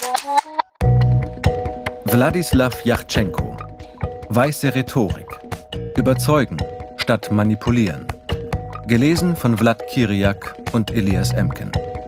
Wladislaw Jachtschenko. Weiße Rhetorik. Überzeugen statt manipulieren. Gelesen von Vlad Kiriak und Elias Emken.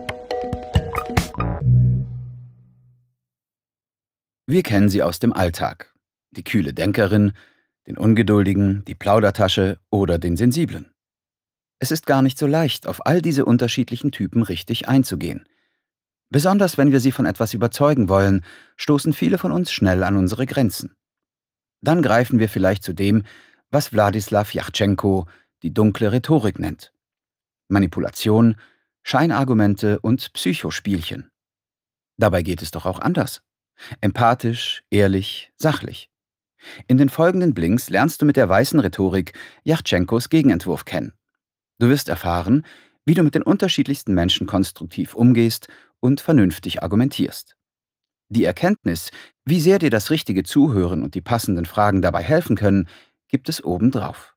Wir kennen sie aus dem Alltag. Die kühle Denkerin, den Ungeduldigen, die Plaudertasche oder den Sensiblen. Es ist gar nicht so leicht, auf all diese unterschiedlichen Typen richtig einzugehen. Besonders wenn wir sie von etwas überzeugen wollen, stoßen viele von uns schnell an unsere Grenzen. Dann greifen wir vielleicht zu dem, was Wladislaw Jachtschenko die dunkle Rhetorik nennt. Manipulation, Scheinargumente und Psychospielchen. Dabei geht es doch auch anders. Empathisch, ehrlich, sachlich. In den folgenden Blinks lernst du mit der weißen Rhetorik Jachtschenkos Gegenentwurf kennen. Du wirst erfahren, wie du mit den unterschiedlichsten Menschen konstruktiv umgehst und vernünftig argumentierst. Die Erkenntnis, wie sehr dir das richtige Zuhören und die passenden Fragen dabei helfen können, gibt es obendrauf.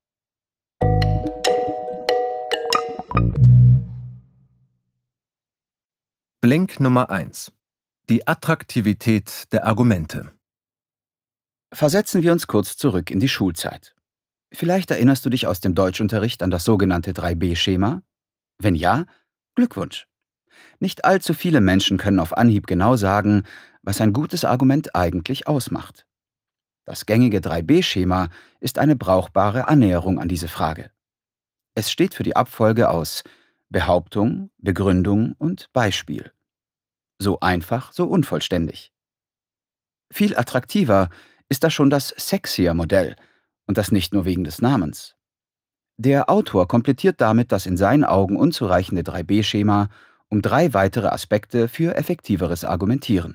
Blink Nummer 1. Die Attraktivität der Argumente. Versetzen wir uns kurz zurück in die Schulzeit. Vielleicht erinnerst du dich aus dem Deutschunterricht an das sogenannte 3B-Schema? Wenn ja, Glückwunsch. Nicht allzu viele Menschen können auf Anhieb genau sagen, was ein gutes Argument eigentlich ausmacht. Das gängige 3B-Schema ist eine brauchbare Annäherung an diese Frage. Es steht für die Abfolge aus Behauptung, Begründung und Beispiel. So einfach, so unvollständig. Viel attraktiver ist da schon das Sexier-Modell, und das nicht nur wegen des Namens. Der Autor komplettiert damit das in seinen Augen unzureichende 3B-Schema um 3 weitere Aspekte für effektiveres Argumentieren.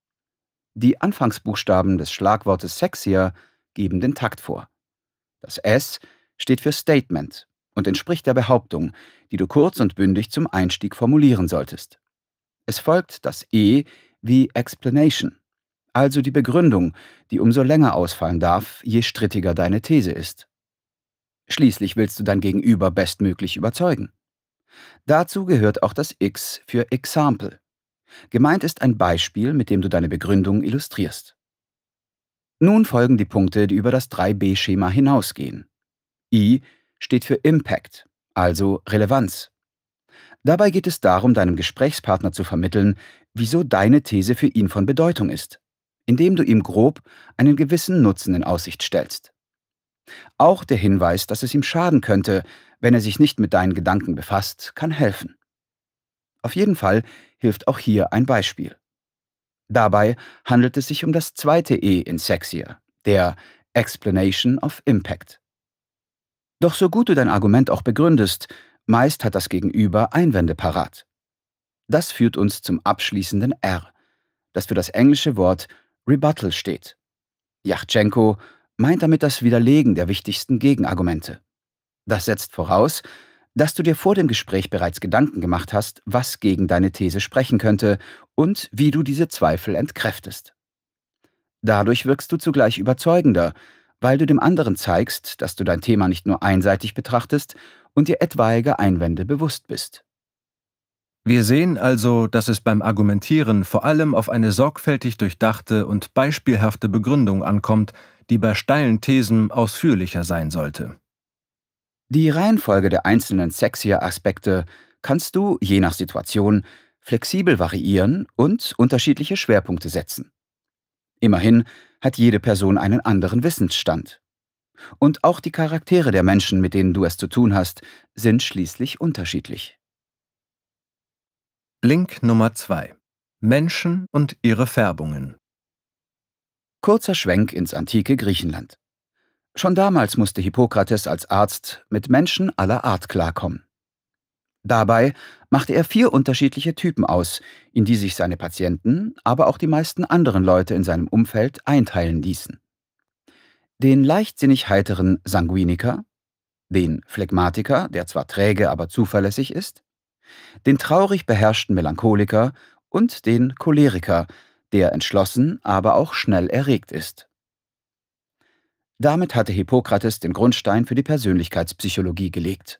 Die Anfangsbuchstaben des Schlagwortes Sexier geben den Takt vor. Das S steht für Statement und entspricht der Behauptung, die du kurz und bündig zum Einstieg formulieren solltest. Es folgt das E wie Explanation, also die Begründung, die umso länger ausfallen darf, je strittiger deine These ist. Schließlich willst du dein Gegenüber bestmöglich überzeugen. Dazu gehört auch das X für Example. Gemeint ist ein Beispiel, mit dem du deine Begründung illustrierst. Nun folgen die Punkte, die über das 3B-Schema hinausgehen. I steht für Impact, also Relevanz. Dabei geht es darum, deinem Gesprächspartner zu vermitteln, wieso deine These für ihn von Bedeutung ist, indem du ihm grob einen gewissen Nutzen in Aussicht stellst. Auch der Hinweis, dass es ihm schaden könnte, wenn er sich nicht mit deinen Gedanken befasst, kann helfen. Auf jeden Fall hilft auch hier ein Beispiel. Dabei handelt es sich um das zweite E in Sexier, der Explanation of Impact. Doch so gut du dein Argument auch begründest, meist hat das Gegenüber Einwände parat. Das führt uns zum abschließenden R, das für das englische Wort Rebuttal steht. Jachtschenko meint damit das Widerlegen der wichtigsten Gegenargumente. Das setzt voraus, dass du dir vor dem Gespräch bereits Gedanken gemacht hast, was gegen deine These sprechen könnte und wie du diese Zweifel entkräftest. Dadurch wirkst du zugleich überzeugender, weil du dem anderen zeigst, dass du dein Thema nicht nur einseitig betrachtest und dir etwaige Einwände bewusst bist. Wir sehen also, dass es beim Argumentieren vor allem auf eine sorgfältig durchdachte und beispielhafte Begründung ankommt, die bei steilen Thesen ausführlicher sein sollte. Die Reihenfolge der einzelnen Sexier-Aspekte kannst du, je nach Situation, flexibel variieren und unterschiedliche Schwerpunkte setzen. Immerhin hat jede Person einen anderen Wissensstand. Und auch die Charaktere der Menschen, mit denen du es zu tun hast, sind schließlich unterschiedlich. Link Nummer 2. Menschen und ihre Färbungen. Kurzer Schwenk ins antike Griechenland. Schon damals musste Hippokrates als Arzt mit Menschen aller Art klarkommen. Dabei machte er 4 unterschiedliche Typen aus, in die sich seine Patienten, aber auch die meisten anderen Leute in seinem Umfeld einteilen ließen. Den leichtsinnig heiteren Sanguiniker, den Phlegmatiker, der zwar träge, aber zuverlässig ist, den traurig beherrschten Melancholiker und den Choleriker, der entschlossen, aber auch schnell erregt ist. Damit hatte Hippokrates den Grundstein für die Persönlichkeitspsychologie gelegt.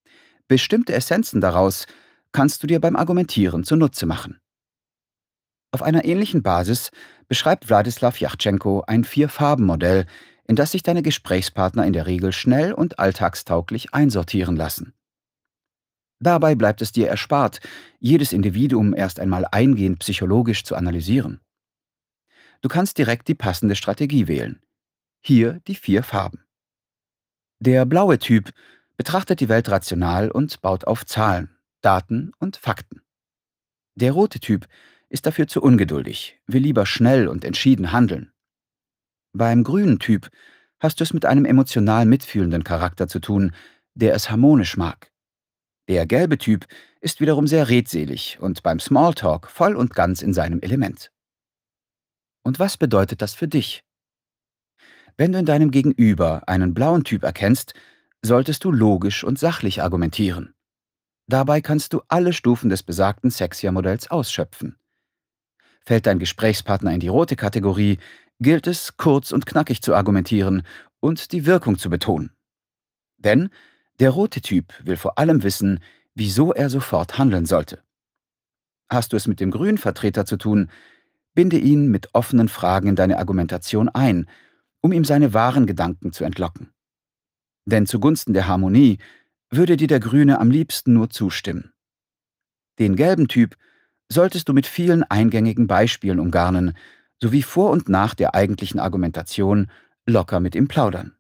Bestimmte Essenzen daraus kannst du dir beim Argumentieren zunutze machen. Auf einer ähnlichen Basis beschreibt Wladislaw Jachtschenko ein Vier-Farben-Modell, in das sich deine Gesprächspartner in der Regel schnell und alltagstauglich einsortieren lassen. Dabei bleibt es dir erspart, jedes Individuum erst einmal eingehend psychologisch zu analysieren. Du kannst direkt die passende Strategie wählen. Hier die vier Farben. Der blaue Typ betrachtet die Welt rational und baut auf Zahlen, Daten und Fakten. Der rote Typ ist dafür zu ungeduldig, will lieber schnell und entschieden handeln. Beim grünen Typ hast du es mit einem emotional mitfühlenden Charakter zu tun, der es harmonisch mag. Der gelbe Typ ist wiederum sehr redselig und beim Smalltalk voll und ganz in seinem Element. Und was bedeutet das für dich? Wenn du in deinem Gegenüber einen blauen Typ erkennst, solltest du logisch und sachlich argumentieren. Dabei kannst du alle Stufen des besagten Sexia-Modells ausschöpfen. Fällt dein Gesprächspartner in die rote Kategorie, gilt es, kurz und knackig zu argumentieren und die Wirkung zu betonen. Denn der rote Typ will vor allem wissen, wieso er sofort handeln sollte. Hast du es mit dem grünen Vertreter zu tun, binde ihn mit offenen Fragen in deine Argumentation ein, um ihm seine wahren Gedanken zu entlocken. Denn zugunsten der Harmonie würde dir der Grüne am liebsten nur zustimmen. Den gelben Typ solltest du mit vielen eingängigen Beispielen umgarnen, sowie vor und nach der eigentlichen Argumentation locker mit ihm plaudern.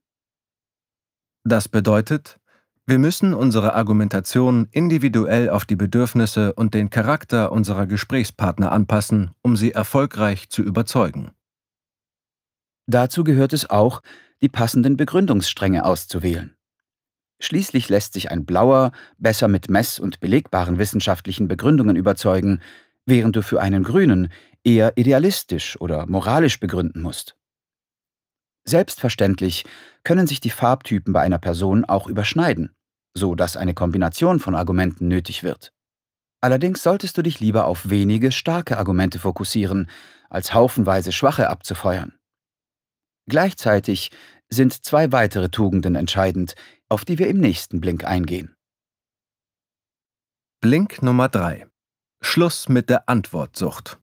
Das bedeutet, wir müssen unsere Argumentation individuell auf die Bedürfnisse und den Charakter unserer Gesprächspartner anpassen, um sie erfolgreich zu überzeugen. Dazu gehört es auch, die passenden Begründungsstränge auszuwählen. Schließlich lässt sich ein Blauer besser mit mess- und belegbaren wissenschaftlichen Begründungen überzeugen, während du für einen Grünen eher idealistisch oder moralisch begründen musst. Selbstverständlich können sich die Farbtypen bei einer Person auch überschneiden, so dass eine Kombination von Argumenten nötig wird. Allerdings solltest du dich lieber auf wenige starke Argumente fokussieren, als haufenweise schwache abzufeuern. Gleichzeitig sind zwei weitere Tugenden entscheidend, auf die wir im nächsten Blink eingehen. Blink Nummer 3: Schluss mit der Antwortsucht.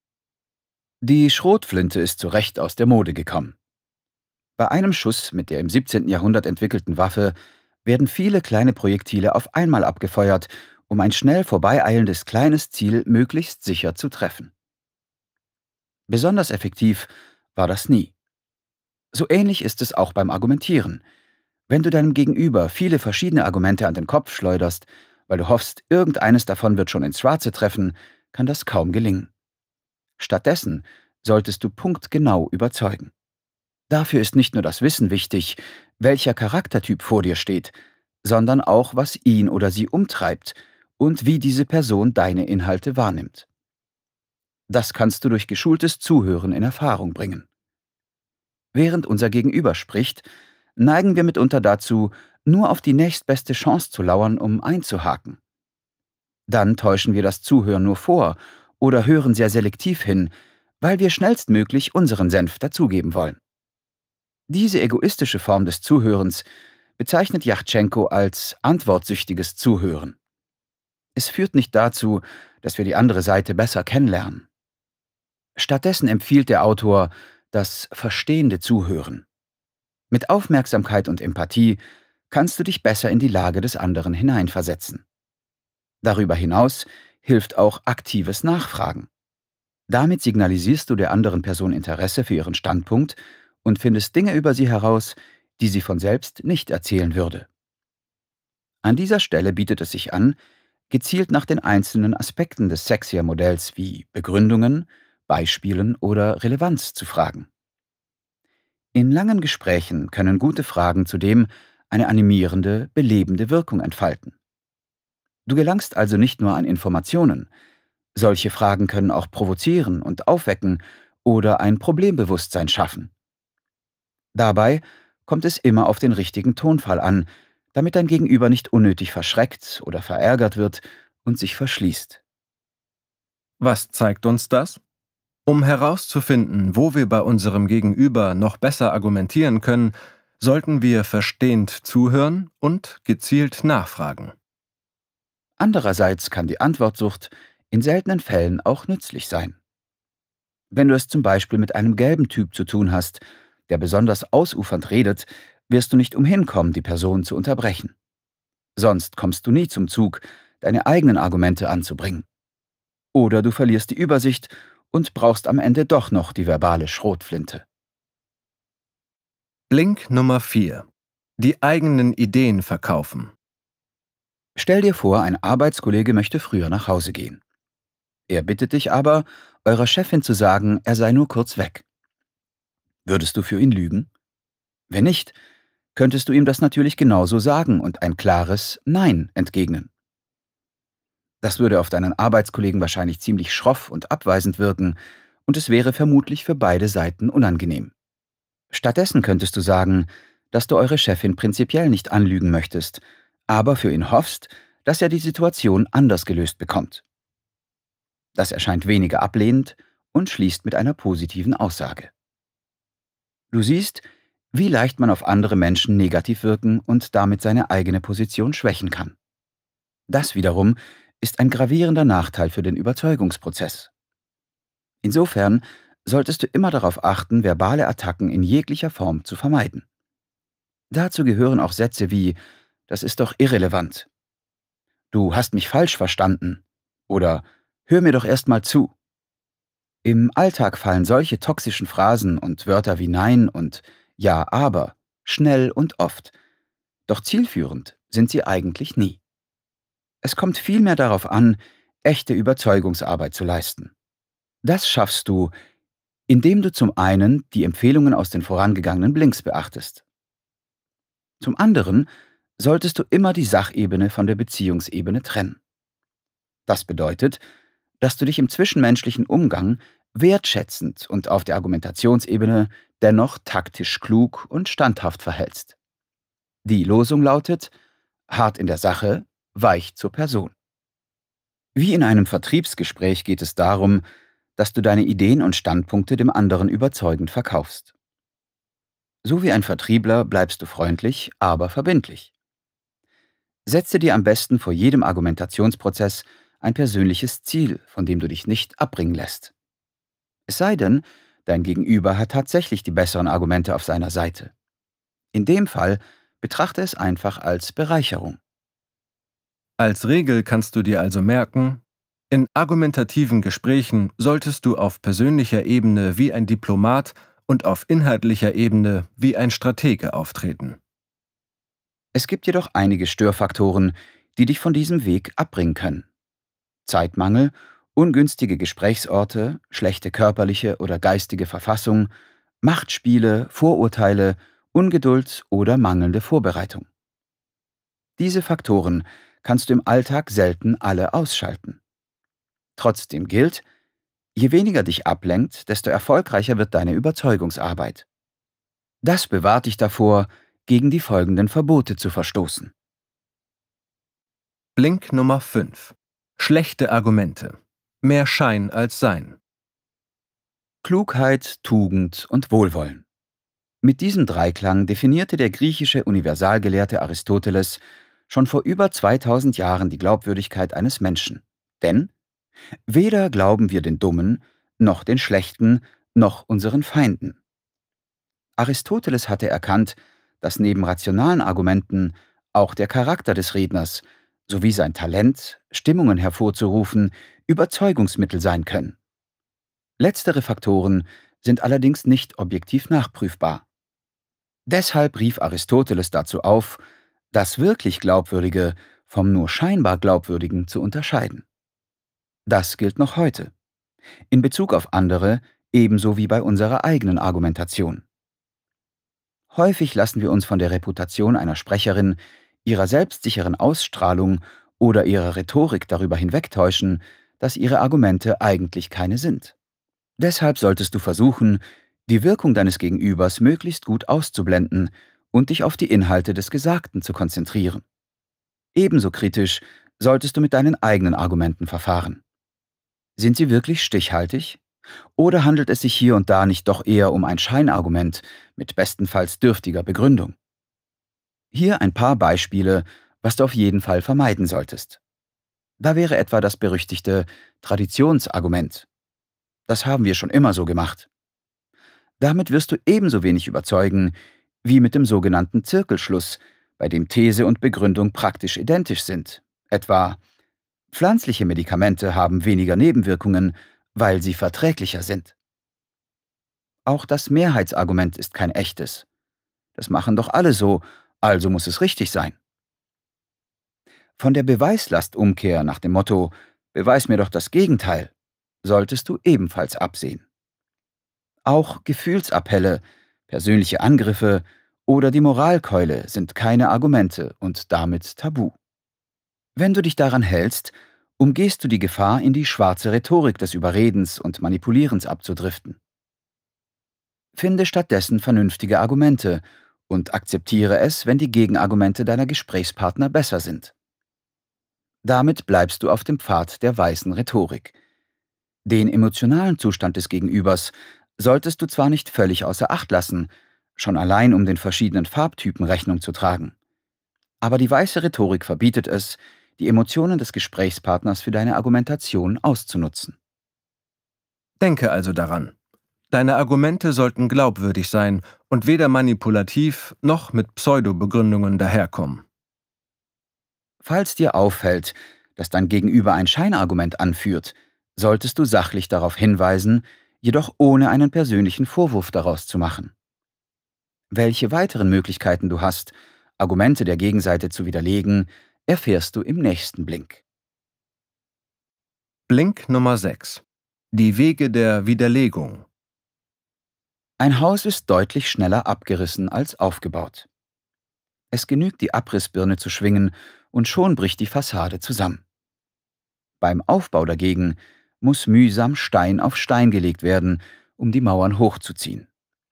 Die Schrotflinte ist zu Recht aus der Mode gekommen. Bei einem Schuss mit der im 17. Jahrhundert entwickelten Waffe werden viele kleine Projektile auf einmal abgefeuert, um ein schnell vorbeieilendes kleines Ziel möglichst sicher zu treffen. Besonders effektiv war das nie. So ähnlich ist es auch beim Argumentieren. Wenn du deinem Gegenüber viele verschiedene Argumente an den Kopf schleuderst, weil du hoffst, irgendeines davon wird schon ins Schwarze treffen, kann das kaum gelingen. Stattdessen solltest du punktgenau überzeugen. Dafür ist nicht nur das Wissen wichtig, welcher Charaktertyp vor dir steht, sondern auch, was ihn oder sie umtreibt und wie diese Person deine Inhalte wahrnimmt. Das kannst du durch geschultes Zuhören in Erfahrung bringen. Während unser Gegenüber spricht, neigen wir mitunter dazu, nur auf die nächstbeste Chance zu lauern, um einzuhaken. Dann täuschen wir das Zuhören nur vor oder hören sehr selektiv hin, weil wir schnellstmöglich unseren Senf dazugeben wollen. Diese egoistische Form des Zuhörens bezeichnet Jachtschenko als antwortsüchtiges Zuhören. Es führt nicht dazu, dass wir die andere Seite besser kennenlernen. Stattdessen empfiehlt der Autor das verstehende Zuhören. Mit Aufmerksamkeit und Empathie kannst du dich besser in die Lage des anderen hineinversetzen. Darüber hinaus hilft auch aktives Nachfragen. Damit signalisierst du der anderen Person Interesse für ihren Standpunkt und findest Dinge über sie heraus, die sie von selbst nicht erzählen würde. An dieser Stelle bietet es sich an, gezielt nach den einzelnen Aspekten des Sexia-Modells wie Begründungen, Beispielen oder Relevanz zu fragen. In langen Gesprächen können gute Fragen zudem eine animierende, belebende Wirkung entfalten. Du gelangst also nicht nur an Informationen. Solche Fragen können auch provozieren und aufwecken oder ein Problembewusstsein schaffen. Dabei kommt es immer auf den richtigen Tonfall an, damit dein Gegenüber nicht unnötig verschreckt oder verärgert wird und sich verschließt. Was zeigt uns das? Um herauszufinden, wo wir bei unserem Gegenüber noch besser argumentieren können, sollten wir verstehend zuhören und gezielt nachfragen. Andererseits kann die Antwortsucht in seltenen Fällen auch nützlich sein. Wenn du es zum Beispiel mit einem gelben Typ zu tun hast, der besonders ausufernd redet, wirst du nicht umhin kommen, die Person zu unterbrechen. Sonst kommst du nie zum Zug, deine eigenen Argumente anzubringen. Oder du verlierst die Übersicht und brauchst am Ende doch noch die verbale Schrotflinte. Link Nummer 4. Die eigenen Ideen verkaufen. Stell dir vor, ein Arbeitskollege möchte früher nach Hause gehen. Er bittet dich aber, eurer Chefin zu sagen, er sei nur kurz weg. Würdest du für ihn lügen? Wenn nicht, könntest du ihm das natürlich genauso sagen und ein klares Nein entgegnen. Das würde auf deinen Arbeitskollegen wahrscheinlich ziemlich schroff und abweisend wirken und es wäre vermutlich für beide Seiten unangenehm. Stattdessen könntest du sagen, dass du eure Chefin prinzipiell nicht anlügen möchtest, aber für ihn hoffst, dass er die Situation anders gelöst bekommt. Das erscheint weniger ablehnend und schließt mit einer positiven Aussage. Du siehst, wie leicht man auf andere Menschen negativ wirken und damit seine eigene Position schwächen kann. Das wiederum ist ein gravierender Nachteil für den Überzeugungsprozess. Insofern solltest du immer darauf achten, verbale Attacken in jeglicher Form zu vermeiden. Dazu gehören auch Sätze wie „Das ist doch irrelevant“, „Du hast mich falsch verstanden“ oder „Hör mir doch erst mal zu“. Im Alltag fallen solche toxischen Phrasen und Wörter wie Nein und Ja, aber schnell und oft, doch zielführend sind sie eigentlich nie. Es kommt vielmehr darauf an, echte Überzeugungsarbeit zu leisten. Das schaffst du, indem du zum einen die Empfehlungen aus den vorangegangenen Blinks beachtest. Zum anderen solltest du immer die Sachebene von der Beziehungsebene trennen. Das bedeutet, dass du dich im zwischenmenschlichen Umgang wertschätzend und auf der Argumentationsebene dennoch taktisch klug und standhaft verhältst. Die Losung lautet: hart in der Sache, weich zur Person. Wie in einem Vertriebsgespräch geht es darum, dass du deine Ideen und Standpunkte dem anderen überzeugend verkaufst. So wie ein Vertriebler bleibst du freundlich, aber verbindlich. Setze dir am besten vor jedem Argumentationsprozess ein persönliches Ziel, von dem du dich nicht abbringen lässt. Es sei denn, dein Gegenüber hat tatsächlich die besseren Argumente auf seiner Seite. In dem Fall betrachte es einfach als Bereicherung. Als Regel kannst du dir also merken: In argumentativen Gesprächen solltest du auf persönlicher Ebene wie ein Diplomat und auf inhaltlicher Ebene wie ein Stratege auftreten. Es gibt jedoch einige Störfaktoren, die dich von diesem Weg abbringen können. Zeitmangel, ungünstige Gesprächsorte, schlechte körperliche oder geistige Verfassung, Machtspiele, Vorurteile, Ungeduld oder mangelnde Vorbereitung. Diese Faktoren kannst du im Alltag selten alle ausschalten. Trotzdem gilt, je weniger dich ablenkt, desto erfolgreicher wird deine Überzeugungsarbeit. Das bewahrt dich davor, gegen die folgenden Verbote zu verstoßen. Link Nummer 5. Schlechte Argumente. Mehr Schein als Sein. Klugheit, Tugend und Wohlwollen. Mit diesem Dreiklang definierte der griechische Universalgelehrte Aristoteles schon vor über 2000 Jahren die Glaubwürdigkeit eines Menschen. Denn weder glauben wir den Dummen, noch den Schlechten, noch unseren Feinden. Aristoteles hatte erkannt, dass neben rationalen Argumenten auch der Charakter des Redners sowie sein Talent, Stimmungen hervorzurufen, Überzeugungsmittel sein können. Letztere Faktoren sind allerdings nicht objektiv nachprüfbar. Deshalb rief Aristoteles dazu auf, das wirklich Glaubwürdige vom nur scheinbar Glaubwürdigen zu unterscheiden. Das gilt noch heute, in Bezug auf andere ebenso wie bei unserer eigenen Argumentation. Häufig lassen wir uns von der Reputation einer Sprecherin, ihrer selbstsicheren Ausstrahlung oder ihrer Rhetorik darüber hinwegtäuschen, dass ihre Argumente eigentlich keine sind. Deshalb solltest du versuchen, die Wirkung deines Gegenübers möglichst gut auszublenden und dich auf die Inhalte des Gesagten zu konzentrieren. Ebenso kritisch solltest du mit deinen eigenen Argumenten verfahren. Sind sie wirklich stichhaltig? Oder handelt es sich hier und da nicht doch eher um ein Scheinargument mit bestenfalls dürftiger Begründung? Hier ein paar Beispiele, was du auf jeden Fall vermeiden solltest. Da wäre etwa das berüchtigte Traditionsargument. Das haben wir schon immer so gemacht. Damit wirst du ebenso wenig überzeugen wie mit dem sogenannten Zirkelschluss, bei dem These und Begründung praktisch identisch sind. Etwa, pflanzliche Medikamente haben weniger Nebenwirkungen, weil sie verträglicher sind. Auch das Mehrheitsargument ist kein echtes. Das machen doch alle so, also muss es richtig sein. Von der Beweislastumkehr nach dem Motto „Beweis mir doch das Gegenteil" solltest du ebenfalls absehen. Auch Gefühlsappelle, persönliche Angriffe oder die Moralkeule sind keine Argumente und damit tabu. Wenn du dich daran hältst, umgehst du die Gefahr, in die schwarze Rhetorik des Überredens und Manipulierens abzudriften. Finde stattdessen vernünftige Argumente und akzeptiere es, wenn die Gegenargumente deiner Gesprächspartner besser sind. Damit bleibst du auf dem Pfad der weißen Rhetorik. Den emotionalen Zustand des Gegenübers solltest du zwar nicht völlig außer Acht lassen, schon allein um den verschiedenen Farbtypen Rechnung zu tragen. Aber die weiße Rhetorik verbietet es, die Emotionen des Gesprächspartners für deine Argumentation auszunutzen. Denke also daran. Deine Argumente sollten glaubwürdig sein und weder manipulativ noch mit Pseudo-Begründungen daherkommen. Falls dir auffällt, dass dein Gegenüber ein Scheinargument anführt, solltest du sachlich darauf hinweisen, jedoch ohne einen persönlichen Vorwurf daraus zu machen. Welche weiteren Möglichkeiten du hast, Argumente der Gegenseite zu widerlegen, erfährst du im nächsten Blink. Blink Nummer 6. Die Wege der Widerlegung. Ein Haus ist deutlich schneller abgerissen als aufgebaut. Es genügt, die Abrissbirne zu schwingen, und schon bricht die Fassade zusammen. Beim Aufbau dagegen muss mühsam Stein auf Stein gelegt werden, um die Mauern hochzuziehen.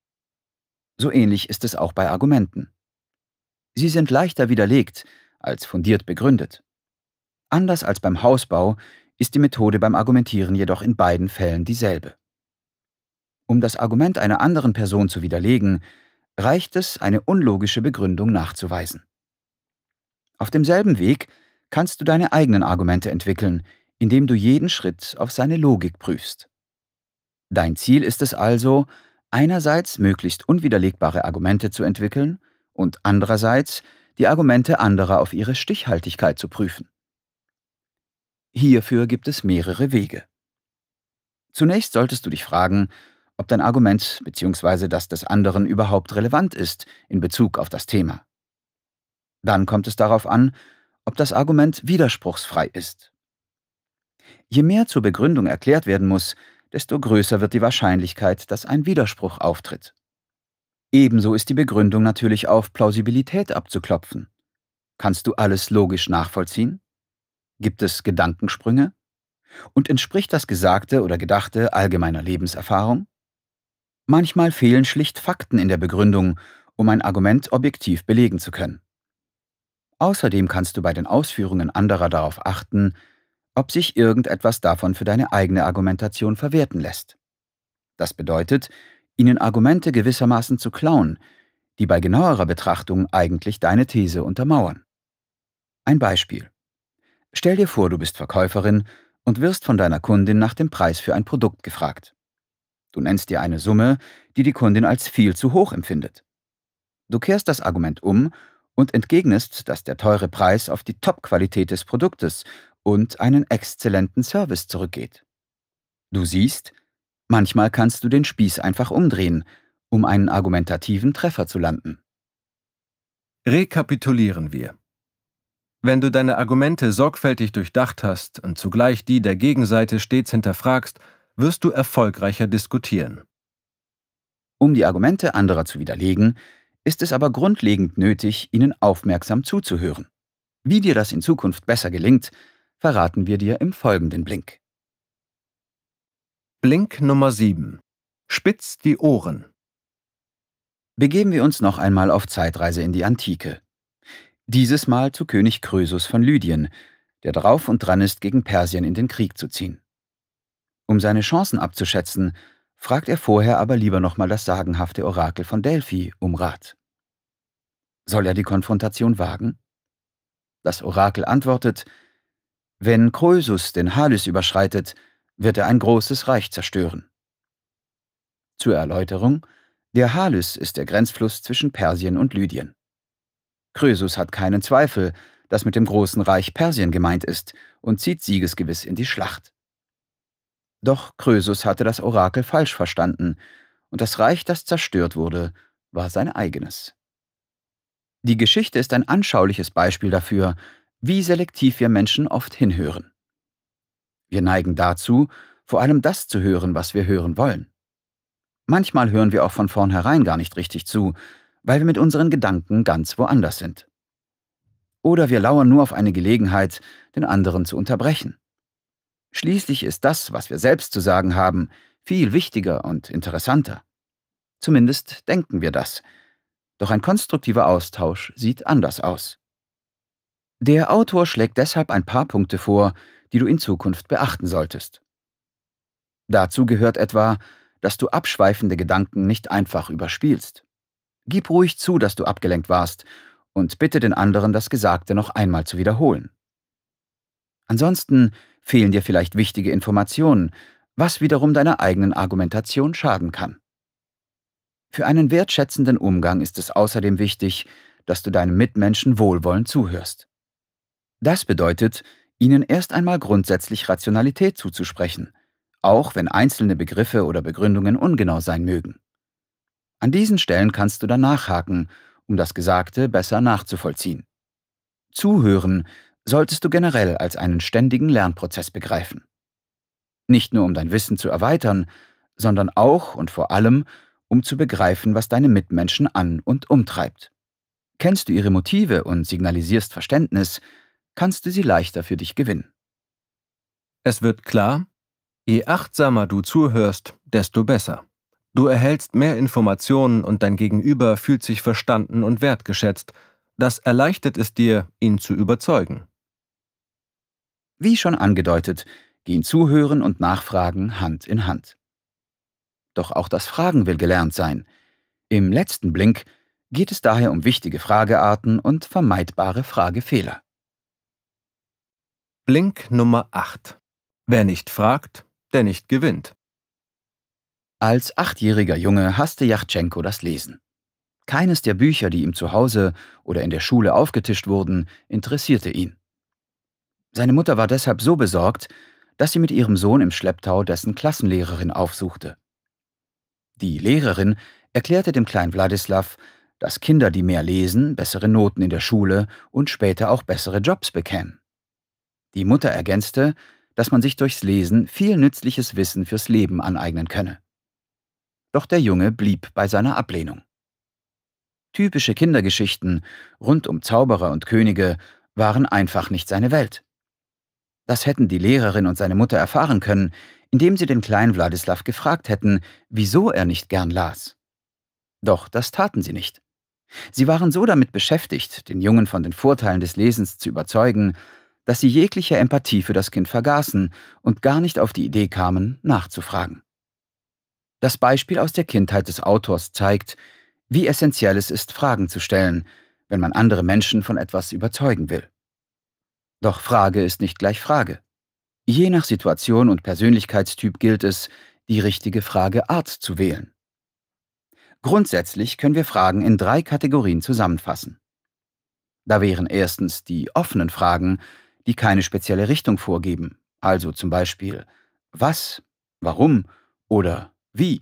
So ähnlich ist es auch bei Argumenten. Sie sind leichter widerlegt als fundiert begründet. Anders als beim Hausbau ist die Methode beim Argumentieren jedoch in beiden Fällen dieselbe. Um das Argument einer anderen Person zu widerlegen, reicht es, eine unlogische Begründung nachzuweisen. Auf demselben Weg kannst du deine eigenen Argumente entwickeln, indem du jeden Schritt auf seine Logik prüfst. Dein Ziel ist es also, einerseits möglichst unwiderlegbare Argumente zu entwickeln und andererseits die Argumente anderer auf ihre Stichhaltigkeit zu prüfen. Hierfür gibt es mehrere Wege. Zunächst solltest du dich fragen, ob dein Argument bzw. das des anderen überhaupt relevant ist in Bezug auf das Thema. Dann kommt es darauf an, ob das Argument widerspruchsfrei ist. Je mehr zur Begründung erklärt werden muss, desto größer wird die Wahrscheinlichkeit, dass ein Widerspruch auftritt. Ebenso ist die Begründung natürlich auf Plausibilität abzuklopfen. Kannst du alles logisch nachvollziehen? Gibt es Gedankensprünge? Und entspricht das Gesagte oder Gedachte allgemeiner Lebenserfahrung? Manchmal fehlen schlicht Fakten in der Begründung, um ein Argument objektiv belegen zu können. Außerdem kannst du bei den Ausführungen anderer darauf achten, ob sich irgendetwas davon für deine eigene Argumentation verwerten lässt. Das bedeutet, ihnen Argumente gewissermaßen zu klauen, die bei genauerer Betrachtung eigentlich deine These untermauern. Ein Beispiel. Stell dir vor, du bist Verkäuferin und wirst von deiner Kundin nach dem Preis für ein Produkt gefragt. Du nennst dir eine Summe, die die Kundin als viel zu hoch empfindet. Du kehrst das Argument um und entgegnest, dass der teure Preis auf die Top-Qualität des Produktes und einen exzellenten Service zurückgeht. Du siehst, manchmal kannst du den Spieß einfach umdrehen, um einen argumentativen Treffer zu landen. Rekapitulieren wir. Wenn du deine Argumente sorgfältig durchdacht hast und zugleich die der Gegenseite stets hinterfragst, wirst du erfolgreicher diskutieren. Um die Argumente anderer zu widerlegen, ist es aber grundlegend nötig, ihnen aufmerksam zuzuhören. Wie dir das in Zukunft besser gelingt, verraten wir dir im folgenden Blink. Blink Nummer 7. Spitz die Ohren. Begeben wir uns noch einmal auf Zeitreise in die Antike. Dieses Mal zu König Krösus von Lydien, der drauf und dran ist, gegen Persien in den Krieg zu ziehen. Um seine Chancen abzuschätzen, fragt er vorher aber lieber nochmal das sagenhafte Orakel von Delphi um Rat. Soll er die Konfrontation wagen? Das Orakel antwortet: Wenn Krösus den Halys überschreitet, wird er ein großes Reich zerstören. Zur Erläuterung: Der Halys ist der Grenzfluss zwischen Persien und Lydien. Krösus hat keinen Zweifel, dass mit dem großen Reich Persien gemeint ist und zieht siegesgewiss in die Schlacht. Doch Krösus hatte das Orakel falsch verstanden und das Reich, das zerstört wurde, war sein eigenes. Die Geschichte ist ein anschauliches Beispiel dafür, wie selektiv wir Menschen oft hinhören. Wir neigen dazu, vor allem das zu hören, was wir hören wollen. Manchmal hören wir auch von vornherein gar nicht richtig zu, weil wir mit unseren Gedanken ganz woanders sind. Oder wir lauern nur auf eine Gelegenheit, den anderen zu unterbrechen. Schließlich ist das, was wir selbst zu sagen haben, viel wichtiger und interessanter. Zumindest denken wir das. Doch ein konstruktiver Austausch sieht anders aus. Der Autor schlägt deshalb ein paar Punkte vor, die du in Zukunft beachten solltest. Dazu gehört etwa, dass du abschweifende Gedanken nicht einfach überspielst. Gib ruhig zu, dass du abgelenkt warst und bitte den anderen, das Gesagte noch einmal zu wiederholen. Ansonsten fehlen dir vielleicht wichtige Informationen, was wiederum deiner eigenen Argumentation schaden kann. Für einen wertschätzenden Umgang ist es außerdem wichtig, dass du deinem Mitmenschen wohlwollend zuhörst. Das bedeutet, ihnen erst einmal grundsätzlich Rationalität zuzusprechen, auch wenn einzelne Begriffe oder Begründungen ungenau sein mögen. An diesen Stellen kannst du dann nachhaken, um das Gesagte besser nachzuvollziehen. Zuhören solltest du generell als einen ständigen Lernprozess begreifen. Nicht nur um dein Wissen zu erweitern, sondern auch und vor allem, um zu begreifen, was deine Mitmenschen an- und umtreibt. Kennst du ihre Motive und signalisierst Verständnis, kannst du sie leichter für dich gewinnen. Es wird klar, je achtsamer du zuhörst, desto besser. Du erhältst mehr Informationen und dein Gegenüber fühlt sich verstanden und wertgeschätzt. Das erleichtert es dir, ihn zu überzeugen. Wie schon angedeutet, gehen Zuhören und Nachfragen Hand in Hand. Doch auch das Fragen will gelernt sein. Im letzten Blink geht es daher um wichtige Fragearten und vermeidbare Fragefehler. Blink Nummer 8. Wer nicht fragt, der nicht gewinnt. Als 8-jähriger Junge hasste Jachtschenko das Lesen. Keines der Bücher, die ihm zu Hause oder in der Schule aufgetischt wurden, interessierte ihn. Seine Mutter war deshalb so besorgt, dass sie mit ihrem Sohn im Schlepptau dessen Klassenlehrerin aufsuchte. Die Lehrerin erklärte dem kleinen Wladislaw, dass Kinder, die mehr lesen, bessere Noten in der Schule und später auch bessere Jobs bekämen. Die Mutter ergänzte, dass man sich durchs Lesen viel nützliches Wissen fürs Leben aneignen könne. Doch der Junge blieb bei seiner Ablehnung. Typische Kindergeschichten rund um Zauberer und Könige waren einfach nicht seine Welt. Das hätten die Lehrerin und seine Mutter erfahren können, indem sie den kleinen Wladislaw gefragt hätten, wieso er nicht gern las. Doch das taten sie nicht. Sie waren so damit beschäftigt, den Jungen von den Vorteilen des Lesens zu überzeugen, dass sie jegliche Empathie für das Kind vergaßen und gar nicht auf die Idee kamen, nachzufragen. Das Beispiel aus der Kindheit des Autors zeigt, wie essentiell es ist, Fragen zu stellen, wenn man andere Menschen von etwas überzeugen will. Doch Frage ist nicht gleich Frage. Je nach Situation und Persönlichkeitstyp gilt es, die richtige Frageart zu wählen. Grundsätzlich können wir Fragen in 3 Kategorien zusammenfassen. Da wären erstens die offenen Fragen, die keine spezielle Richtung vorgeben, also zum Beispiel was, warum oder wie.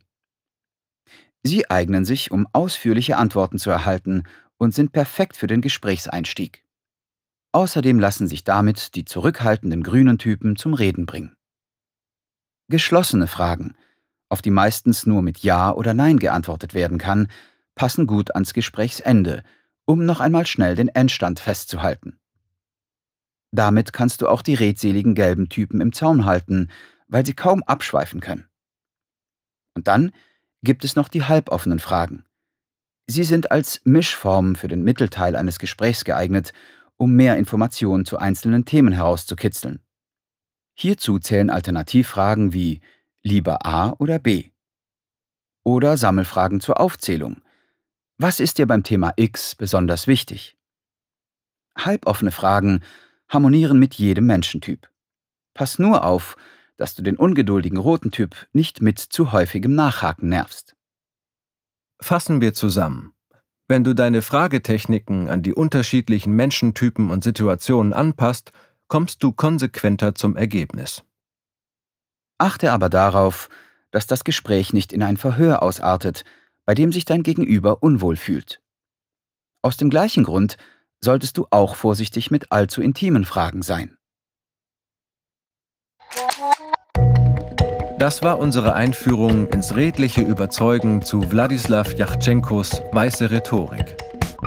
Sie eignen sich, um ausführliche Antworten zu erhalten und sind perfekt für den Gesprächseinstieg. Außerdem lassen sich damit die zurückhaltenden grünen Typen zum Reden bringen. Geschlossene Fragen, auf die meistens nur mit Ja oder Nein geantwortet werden kann, passen gut ans Gesprächsende, um noch einmal schnell den Endstand festzuhalten. Damit kannst du auch die redseligen gelben Typen im Zaum halten, weil sie kaum abschweifen können. Und dann gibt es noch die halboffenen Fragen. Sie sind als Mischformen für den Mittelteil eines Gesprächs geeignet, um mehr Informationen zu einzelnen Themen herauszukitzeln. Hierzu zählen Alternativfragen wie lieber A oder B oder Sammelfragen zur Aufzählung. Was ist dir beim Thema X besonders wichtig? Halboffene Fragen harmonieren mit jedem Menschentyp. Pass nur auf, dass du den ungeduldigen roten Typ nicht mit zu häufigem Nachhaken nervst. Fassen wir zusammen. Wenn du deine Fragetechniken an die unterschiedlichen Menschentypen und Situationen anpasst, kommst du konsequenter zum Ergebnis. Achte aber darauf, dass das Gespräch nicht in ein Verhör ausartet, bei dem sich dein Gegenüber unwohl fühlt. Aus dem gleichen Grund solltest du auch vorsichtig mit allzu intimen Fragen sein. Das war unsere Einführung ins redliche Überzeugen zu Wladislaw Jachtschenkos Weiße Rhetorik.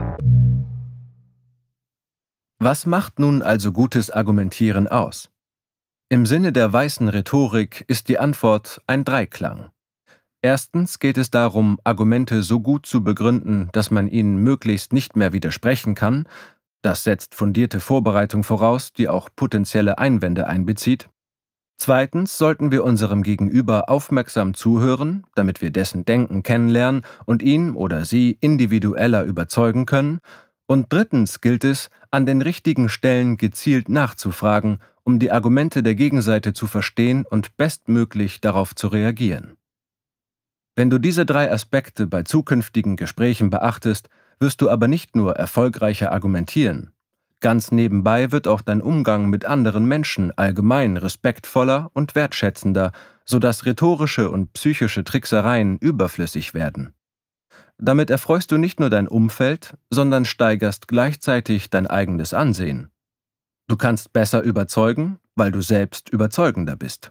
Was macht nun also gutes Argumentieren aus? Im Sinne der weißen Rhetorik ist die Antwort ein Dreiklang. Erstens geht es darum, Argumente so gut zu begründen, dass man ihnen möglichst nicht mehr widersprechen kann. Das setzt fundierte Vorbereitung voraus, die auch potenzielle Einwände einbezieht. Zweitens sollten wir unserem Gegenüber aufmerksam zuhören, damit wir dessen Denken kennenlernen und ihn oder sie individueller überzeugen können. Und drittens gilt es, an den richtigen Stellen gezielt nachzufragen, um die Argumente der Gegenseite zu verstehen und bestmöglich darauf zu reagieren. Wenn du diese 3 Aspekte bei zukünftigen Gesprächen beachtest, wirst du aber nicht nur erfolgreicher argumentieren. Ganz nebenbei wird auch dein Umgang mit anderen Menschen allgemein respektvoller und wertschätzender, sodass rhetorische und psychische Tricksereien überflüssig werden. Damit erfreust du nicht nur dein Umfeld, sondern steigerst gleichzeitig dein eigenes Ansehen. Du kannst besser überzeugen, weil du selbst überzeugender bist.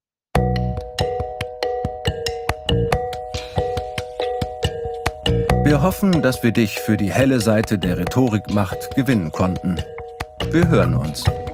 Wir hoffen, dass wir dich für die helle Seite der Rhetorikmacht gewinnen konnten. Wir hören uns.